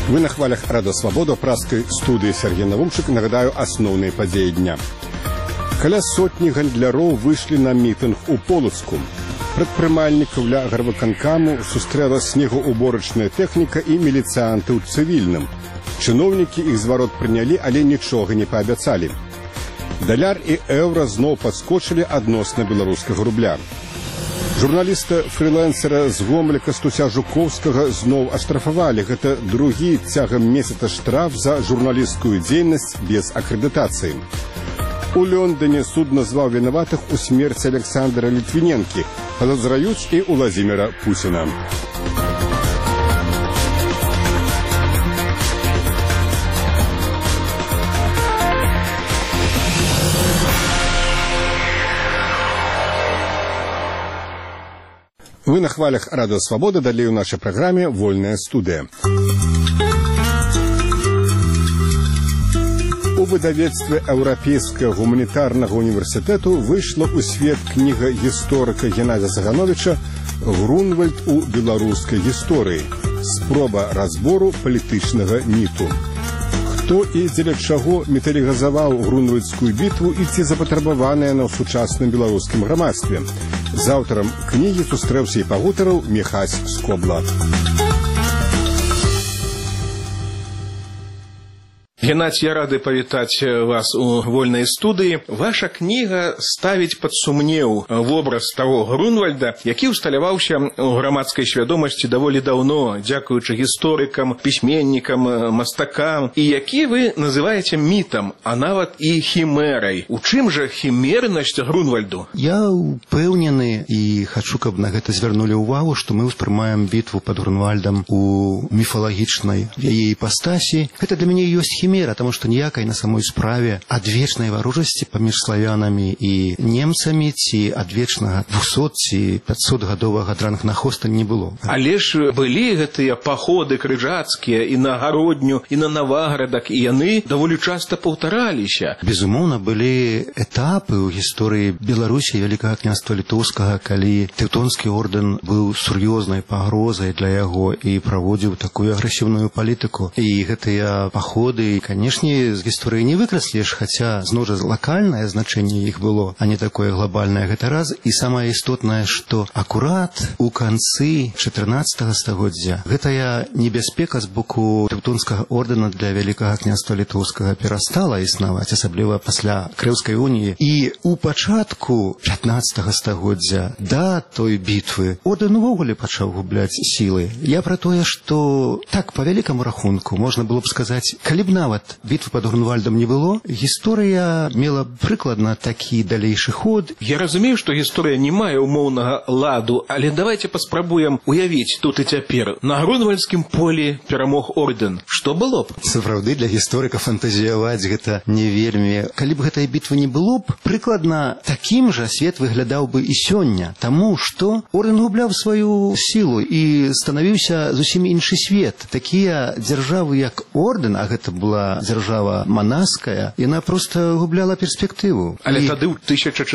Вы на хвалях Радио Свобода, праскай студии Сергей Навумчик. Нагадаю, основные подеи дня. Каля сотні гандляроў выйшлі на мітынг у Полацку. Прадпрымальнікаў ля гарвыканкаму сустрэла снегаўборачная тэхніка і міліцыянты ў цывільным. Чыноўнікі іх зварот прынялі, але нічога не паабяцалі. Даляр і еўра зноў падскочылі адносна беларускага рубля. Журналіста-фрилансера з Гомеля Кастуся Жуковскага зноў аштрафавалі. Гэта другі цягам месяца штраф за журналісцкую дзейнасць без акрэдытацыі. У Лондоне суд назваў вінаватых у смерці Александра Літвіненкі. Падазраюць і Уладзіміра Пуціна. Вы на хвалях Радио Свобода, далей у нашей программе «Вольная студия». У выдавецтве Еўрапейскага гуманітарнага універсітэту выйшла ў свет кніга гісторыка Геннадзя Цагановіча «Грунвальд у беларускай гісторыі. Спроба разбору палітычнага міту». Хто і дзеля чаго міталігазаваў Грунвальдскую бітву і ці запатрабаваная на сучасным беларускім грамадстве. З аўтарам кнігі сустрэўся і пагутарыў Міхась Скобла. Геннадзь, я рады павітаць вас у вольнай студыі. Ваша кніга ставіць пад сумнеў вобраз таго Грунвальда, які ўсталяваўся ў грамадскай свядомасці даволі даўно, дзякуючы гісторыкам, пісьменнікам, мастакам, і які вы называеце мітам, а нават і хімерай. У чым жа хімернасць Грунвальду? Я упэўнены і хачу, каб на гэта звярнулі ўвагу, што мы ўспрымаем бітву пад Грунвальдам у міфалагічнай яе іпастасі. Гэта для мяне ёсць хімера, потому что ніякай на самой справе адвечнай варожасці паміж славянамі і немцамі ці адвечнага 200 ці 500-гадовага дранкнахоста не было. Але ж былі гэтыя паходы крыжацкія і на Гародню, і на Наваградак, і яны даволі часта паўтараліся. Безумоўна, былі этапы ў гісторыі Беларусі і Вялікага княства Літоўскага, калі Тэўтонскі ордэн быў сур'ёзнай пагрозай для яго і праводзіў такую агрэсіўную палітыку. І гэтыя паходы, канешне, з гісторыі не выкрасліш, хаця, зноў жа, лакальнае значэнне іх было, а не такое глобальнае гэта раз. І самае істотнае, што акурат у канцы 14 стагоддзя гэтая небяспека з боку Тэўтонскага ордэна для Вялікага княства Літоўскага перастала існаваць, асабліва пасля Крэўскай уніі. І у пачатку 15 стагоддзя да той бітвы ордэн увогуле пачаў губляць сілы. Я пра тое, што так, па вялікаму рахунку, можна было б сказаць, калі б нават бітвы пад Грунвальдам не было, гісторыя мела прыкладна такі далейшы ход. Я разумею, што гісторыя не мае умоўнага ладу, але давайте паспрабуем уявіць тут і цяпер. На Грунвальдскім полі перамог ордэн. Што было б? Сапраўды, для гісторыка фантазіяваць гэта не вельмі. Калі б гэтай бітвы не было б, прыкладна такім жа свет выглядаў бы і сёння, таму што ордэн губляў сваю сілу і станавіўся зусім іншы свет. Такія дзяржавы, як ордэн, а гэта была дзяржава манаская, яна проста губляла перспектыву. Але тады ў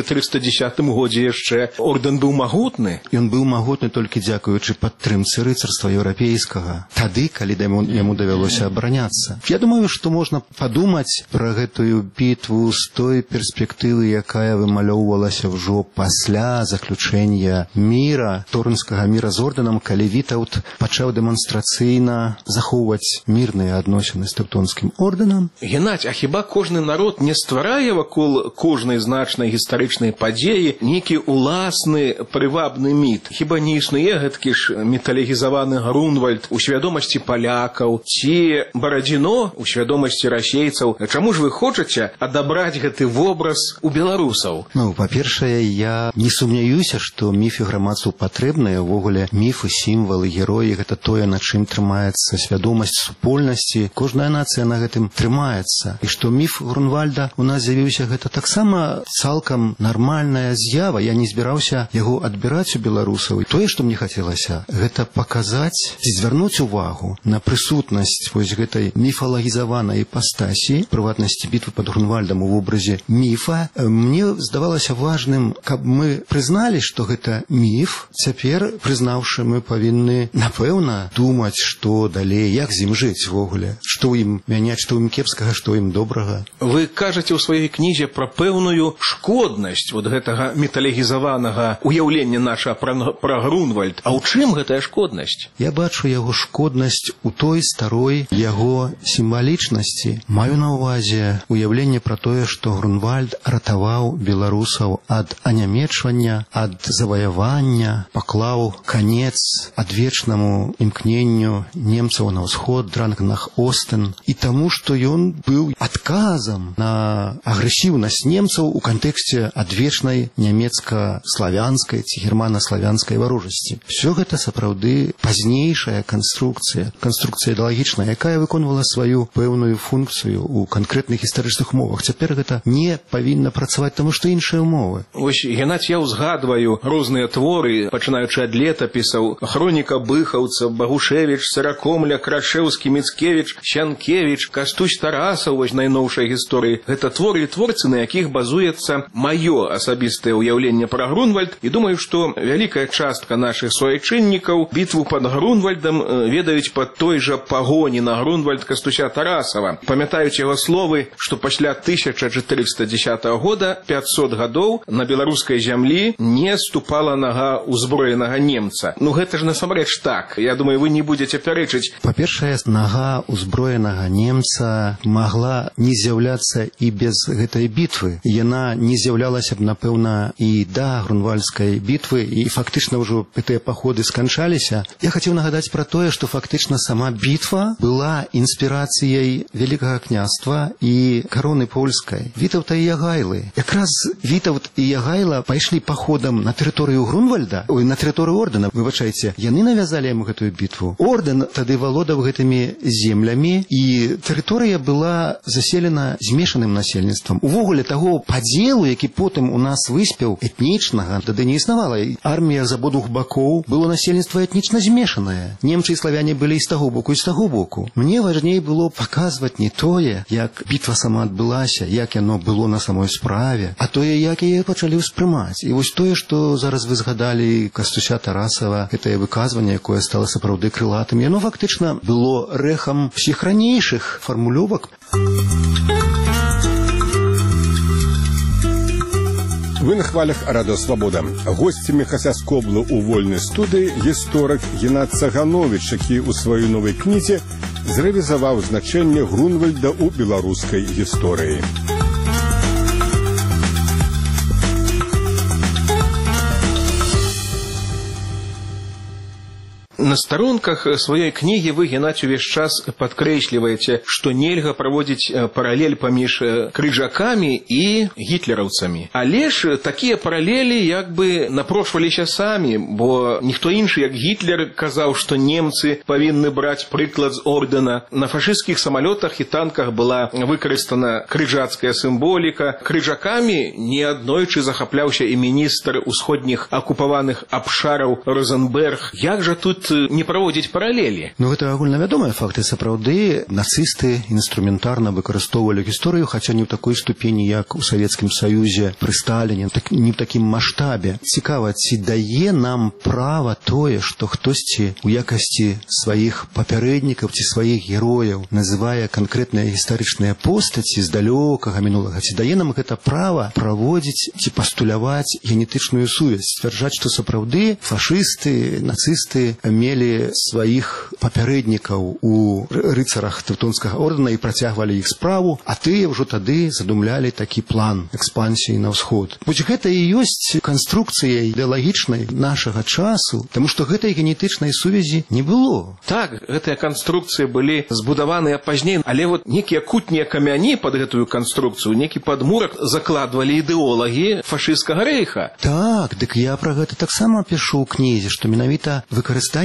1410 годзе яшчэ ордэн быў магутны. Ён быў магутны толькі дзякуючы падтрымцы рыцарства еўрапейскага. Тады, калі яму давялося абараняцца. Я думаю, што можна падумаць пра гэтую бітву з той перспектывы, якая вымалёўвалася ўжо пасля заключэння міра, торнскага міра з ордэнам, калі Вітаўт пачаў дэманстрацыйна захоўваць мірныя адносіны з Тэўтонскім ордэнам. Геннадзь, а хіба кожны народ не стварае вакол кожнай значнай гістарычнай падзеі нейкі уласны прывабны міт? Хіба не існуе гэткі ж міталігізаваны Грунвальд у свядомасці палякаў ці Барадзіно у свядомасці расейцаў? Чаму ж вы хочаце адабраць гэты вобраз у беларусаў? Ну, па-першае, я не сумняюся, што міфы грамадству патрэбныя. Увогуле, міфы, сімвалы, героі — гэта тое, на чым трымаецца свядомасць супольнасці. Кожная нацыя на гэтым трымаецца. І што міф Грунвальда у нас з'явіўся, гэта таксама цалкам нармальная з'ява. Я не збіраўся яго адбіраць у беларусаў. І тое, што мне хацелася, гэта паказаць, звярнуць увагу на прысутнасць вось гэтай міфалагізаванай іпастасі, прыватнасці бітвы пад Грунвальдам у вобразе міфа. Мне здавалася важным, каб мы прызналі, што што гэта міф. Цяпер, прызнаўшы, мы павінны, напэўна, думаць, што далей, як з ім жыць ввогуле, што ў ім мяняць, што ў ім кепскага, што ў ім добрага. Вы кажаце ў сваёй кнізе пра пэўную шкоднасць вот гэтага міталегізаванага уяўлення наша пра Грунвальд. А ў чым гэтая шкоднасць? Я бачу яго шкоднасць у той старой яго сімвалічнасці. Маю на ўвазе уяўленне пра тое, што Грунвальд ратаваў беларусаў ад анямечвання, ад заваявання, паклаў канец адвечнаму імкненню немцаў на ўсход, Дранкнах-Остен, і таму, што ён быў адказам на агрэсіўнасць немцаў у кантэксце адвечнай нямецка-славянскай ці германа-славянскай варожасці. Всё гэта сапраўды пазнейшая канструкцыя ідэалагічная, якая выконвала сваю пэўную функцыю ў канкрэтных гістарычных умовах. Цяпер гэта не павінна працаваць, таму што іншыя умовы. Вось, Геннадзь, я ўзгадваю розныя творы, пачынаючы ад летапісаў: Хроніка Быхаўца, Багушевіч, Сыракомля, Крашэўскі, Міцкевіч, Сянкевіч, Кастусь Тарасаў, вось найноўшай гісторыі. Гэта творы і творцы, на якіх базуецца маё асабістае ўяўленне пра Грунвальд, і думаю, што вялікая частка нашых суайчыннікаў бітву пад Грунвальдам ведаюць пад той жа пагоні на Грунвальд Кастуся Тарасава. Памятаюць яго словы, што пасля 1410 года 500 гадоў на беларускай зямлі не ступала нага ўзброенага немца. Ну гэта ж насамрэч так. Я думаю, вы не будзеце пярэчыць. Па-першае, нага ўзброенага немца магла не з'яўляцца і без гэтай бітвы. Яна не з'яўлялася б, напэўна, і да Грунвальдскай бітвы, і фактычна ўжо гэтыя паходы сканчаліся. Я хацеў нагадаць пра тое, што фактычна сама бітва была інспірацыяй Вялікага княства і кароны польскай, Вітаўта і Ягайлы. Якраз Вітаўт і Ягайла пайшлі паходам на тэрыторыю Грунвальда, на тэрыторыю ордэна, выбачайце, яны навязалі яму гэтую бітву. Ордэн тады валодаў гэтымі землямі, і тэрыторыя была заселена змешаным насельніцтвам. Увогуле таго падзелу, які потым у нас выспеў, этнічнага, тады не існавала. Армія з абодвух бакоў, было насельніцтва этнічна змешанае. Немцы і славяне былі і з таго боку, і з таго боку. Мне важней было паказваць не тое, як бітва сама адбылася, як яно было на самой справе, а тое, як яе пачалі ўспрымаць. І вось тое, што зараз вы згадалі Кастуся Тарасава, гэтае выказванне, якое стала сапраўды крылатым, яно фактычна было рэхам всіх ранейшых фармулёвак. Вы на хвалях Радио Свобода. Гостямі Хася Скоблы у вольнай студыі гісторык Геннадзь Цагановіч, які ў сваёй новай кнізе зрэалізаваў значэнне Грунвальда ў беларускай гісторыі. На старонках сваёй кнігі вы, Геннадзь, увесь час падкрэсліваеце, што нельга праводзіць паралель паміж крыжакамі і гітлераўцамі. Але ж такія паралелі як бы напрошваліся самі, бо ніхто іншы, як Гітлер, казаў, што немцы павінны браць прыклад з ордэна. На фашысцкіх самалётах і танках была выкарыстана крыжацкая сімволіка. Крыжакамі неаднойчы захапляўся і міністр усходніх акупаваных абшараў Розенберг. Як жа тут не праводзіць паралелі? Ну, гэта агульнавядомыя факты. Сапраўды, нацысты інструментарна выкарыстоўвалі гісторыю, хаця не ў такой ступені, як у Савецкім Саюзе пры Сталіне, не ў такім маштабе. Цікава, ці дае нам права тое, што хтосьці ў якасці сваіх папярэднікаў ці сваіх герояў называе канкрэтныя гістарычныя постаці з далёкага мінулага. Ці дае нам гэта права праводзіць ці пастуляваць генетычную сувязь, сцвярджаць, што сапраўды фашысты, нацысты мелі сваіх папярэднікаў у рыцарах Тэўтонскага ордэна і працягвалі іх справу, а тыя ўжо тады задумлялі такі план экспансіі на ўсход. Вось гэта і ёсць канструкцыяй ідэалагічнай нашага часу, таму што гэтай генетычнай сувязі не было. Так, гэтыя канструкцыі былі збудаваныя пазней, але вот некія кутнія камяні пад гэтую канструкцыю, некі падмурак закладвалі ідэолагі фашысцкага рэйха. Так, дык я пра гэта таксама пішу ў кнізе, што менавіта выкарыстанне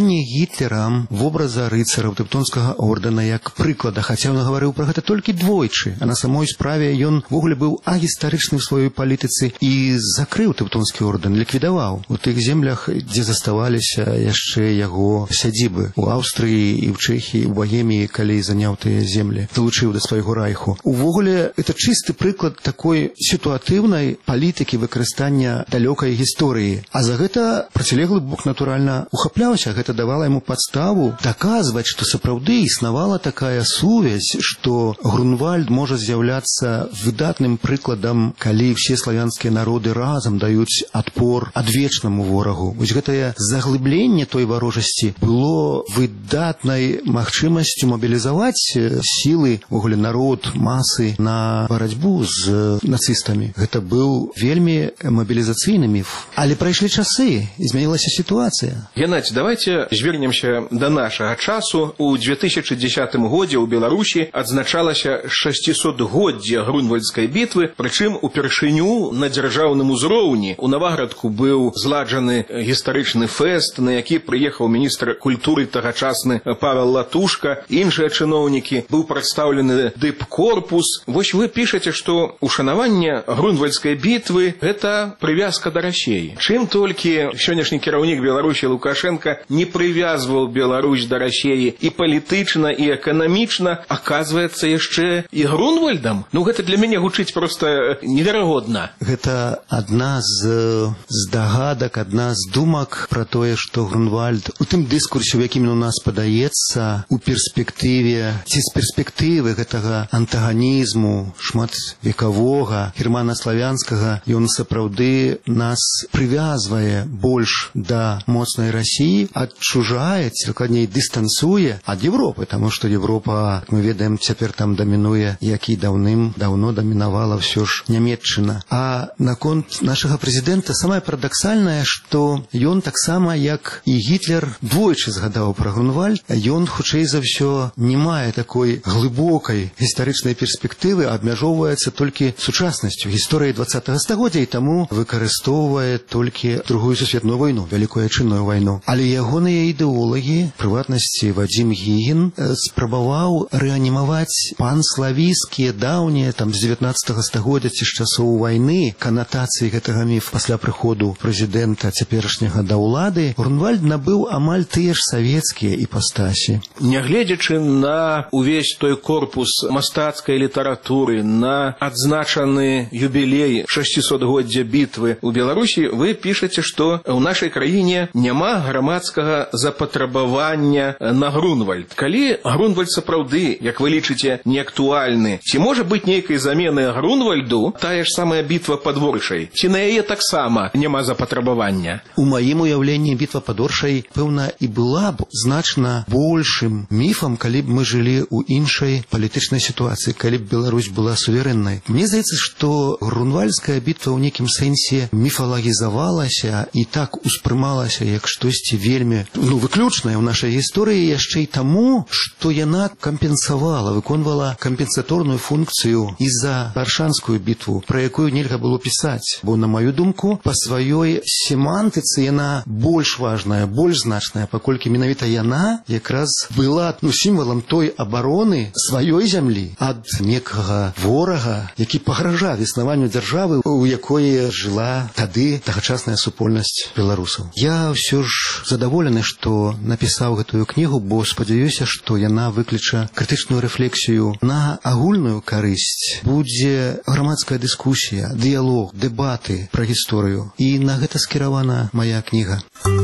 выкарыстанне гітлерам вобраза рыцараў тэўтонскага ордэна як прыклада, хаця ён гаварыў пра гэта толькі двойчы, а на самой справе ён ввогуле быў агістарычны ў сваёй палітыцы і закрыў тэўтонскі ордэн, ліквідаваў у тых землях, дзе заставаліся яшчэ яго сядзібы у Аўстрыі і ў Чэхіі, у Багеміі, калі заняў тыя землі, далучыў да свайго райху. Увогуле, это чысты прыклад такой сітуатыўнай палітыкі выкарыстання далёкай гісторыі. А за гэта процілеглы бок, натуральна, ухапляўся. Гэта давала яму падставу даказваць, што сапраўды існавала такая сувязь, што Грунвальд можа з'яўляцца выдатным прыкладам, калі все славянскія народы разам даюць адпор адвечнаму ворагу. Вось гэтае заглыбленне той варожасці было выдатнай магчымасцю мабілізаваць сілы, увогуле народ, масы на барацьбу з нацыстамі. Гэта быў вельмі мабілізацыйны міф. Але прайшлі часы, і змянілася сітуацыя. Геннадзь, давайте звернемся да нашага часу. У 2010 годзе ў Беларусі адзначалася 600-годдзе Грунвальдскай бітвы, прычым упершыню на дзяржаўным узроўні. У Наваградку быў зладжаны гістарычны фэст, на які прыехаў міністр культуры тагачасны Павел Латушка, іншыя чыноўнікі, быў прадстаўлены дыпкорпус. Вось вы пішаце, што ушанаванне Грунвальдскай бітвы – гэта прывязка да Расіі. Чым толькі сённяшні кіраўнік Беларусі Лукашенко не прывязваў Беларусь да Расіі і палітычна, і эканамічна, аказваецца яшчэ і Грунвальдам. Ну, гэта для мяне гучыць проста неверагодна. Гэта адна з здагадак, адна з думак пра тое, што Грунвальд у тым дыскурсе, у якім у нас падаецца, у перспектыве, ці з перспектывы гэтага антаганізму шматвекавога, германа-славянскага, ён сапраўды нас прывязвае больш да моцнай Расіі, адчужае, ці дакладней дыстансуе ад Европы, таму што Европа, мы ведаем, цяпер там дамінуе, як і даўным-даўно дамінавала ўсё ж Нямецчына. А наконт нашага прэзідэнта самае парадаксальнае, што ён таксама, як і Гітлер, двойчы згадаў пра Грунвальд, ён, хутчэй за ўсё, не мае такой глыбокай гістарычнай перспектывы, абмяжоўваецца толькі сучаснасцю, гісторыяй 20-го стагоддзя, і таму выкарыстоўвае толькі Другую сусветную вайну, Вялікую Айчынную вайну. Але ягоныя ідэолагі, прыватнасці Вадзім Гігін, спрабаваў рэанімаваць панславійскія даўнія, там, з 19-го стагоддзя ці з часоў вайны, канатацыі гэтага міфа пасля прыходу прэзідэнта цяперашняга да ўлады. Грунвальд набыў амаль тыя ж савецкія іпастасі. Нягледзячы на увесь той корпус мастацкай літаратуры, на адзначаны юбілей 600-годдзя бітвы ў Беларусі, вы пішаце, што ў нашай краіне няма грамадскага запатрабавання на Грунвальд. Калі Грунвальд сапраўды, як вы лічыце, неактуальны, ці можа быць нейкай замены Грунвальду тая ж самая бітва пад Оршай? Ці на яе таксама няма запатрабавання? У маім уяўленні бітва пад Оршай, пэўна, і была б значна большым міфам, калі б мы жылі ў іншай палітычнай сітуацыі, калі б Беларусь была суверэннай. Мне здаецца, што Грунвальдская бітва ў нейкім сэнсе міфалагізавалася і так успрымалася як штосьці вельмі выключнае ў нашай гісторыі яшчэ і таму, што яна кампенсавала, выконвала кампенсаторную функцыю і за Аршанскую бітву, пра якую нельга было пісаць. Бо, на маю думку, па сваёй семантыцы яна больш важная, больш значная, паколькі менавіта яна якраз была сімвалам той абароны сваёй зямлі ад некага ворага, які пагражаў існаванню дзяржавы, у якой жыла тады тагачасная супольнасць беларусаў. Я ўсё ж задаволены, што напісаў гэтую кнігу, бо спадзяюся, што яна выкліча крытычную рэфлексію на агульную карысць. Будзе грамадская дыскусія, дыялог, дэбаты пра гісторыю. І на гэта скіравана мая кніга.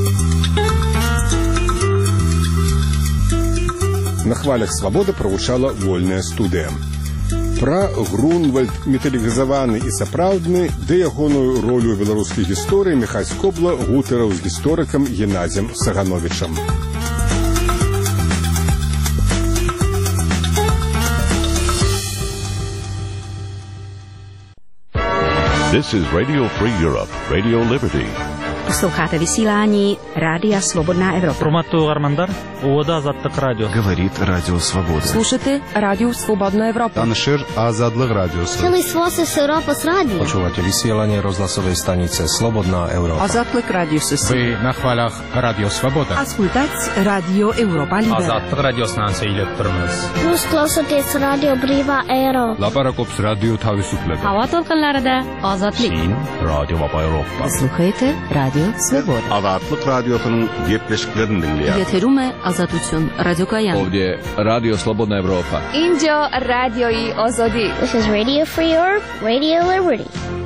На хвалях свабоды прагучала вольная студыя. Пра Грунвальд міталігізаваны і сапраўдны, ды ягоную ролю ў беларускай гісторыі Міхась Кобла гутараў з гісторыкам Геннадзем Сагановічам. This is Radio Free Europe, Radio Liberty. Posloucháte vysílání Rádia Svobodná Evropa. Hurmatli Armandar, Uvod Азаттык радио. Говорит Радио Свобода. Слушайте Радио Свободная Европа. Таншир Азадлык радиосы. Целый своз из Европы с радио. Počúvate vysielanie rozhlasovej stanice Slobodná Európa. Азаттык радиосы. Вы на хвалях Радио Свобода. Ascultați Radio Europa Liberă. Азаттык радиостанция илектормыз. Jūs klausāties Radio Brīvā Eiropa. Лапаракопс радио Тависуклеба. Hava толкынларыда Azatlık. Чин Радио Вапа Европа. Слухайте Радио Свобода. Azatlık radyosunun gepleşiklerini dinleyen. Ветеруме Азат üçün Радио Каян. Ovdje Radio Slobodna Evropa. اینجا رادیوی آزادی. This is Radio Free Europe, Radio Liberty.